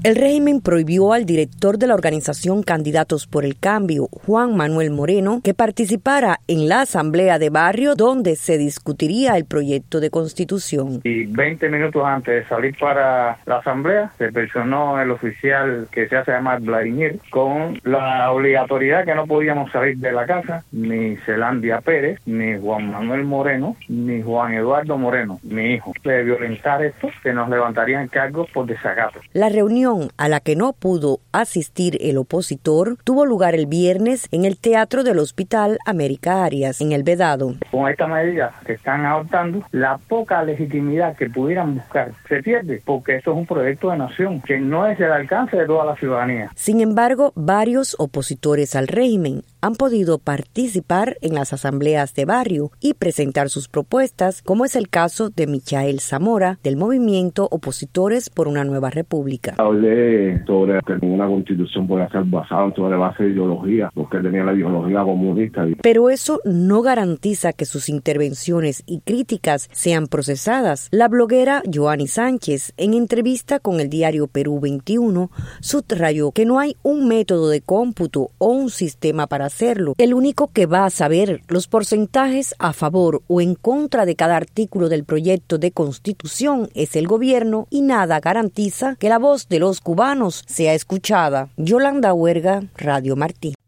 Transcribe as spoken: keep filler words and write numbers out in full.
El régimen prohibió al director de la organización Candidatos por el Cambio, Juan Manuel Moreno, que participara en la asamblea de barrio donde se discutiría el proyecto de constitución. Y veinte minutos antes de salir para la asamblea, se personó el oficial que se hace llamar Vladimir con la obligatoriedad que no podíamos salir de la casa, ni Zelandia Pérez, ni Juan Manuel Moreno, ni Juan Eduardo Moreno, mi hijo. De violentar esto, que nos levantarían cargos por desacato. La reunión a la que no pudo asistir el opositor tuvo lugar el viernes en el Teatro del Hospital América Arias, en El Vedado. Con esta medida que están adoptando, la poca legitimidad que pudieran buscar se pierde, porque esto es un proyecto de nación que no es el alcance de toda la ciudadanía. Sin embargo, varios opositores al régimen han podido participar en las asambleas de barrio y presentar sus propuestas, como es el caso de Michael Zamora, del movimiento Opositores por una Nueva República. Hablé sobre que una constitución puede ser basada sobre base de ideología, porque tenía la ideología comunista. Pero eso no garantiza que sus intervenciones y críticas sean procesadas. La bloguera Joanny Sánchez, en entrevista con el diario Perú veintiuno, subrayó que no hay un método de cómputo o un sistema para hacerlo. El único que va a saber los porcentajes a favor o en contra de cada artículo del proyecto de constitución es el gobierno, y nada garantiza que la voz de los cubanos sea escuchada. Yolanda Huerga, Radio Martí.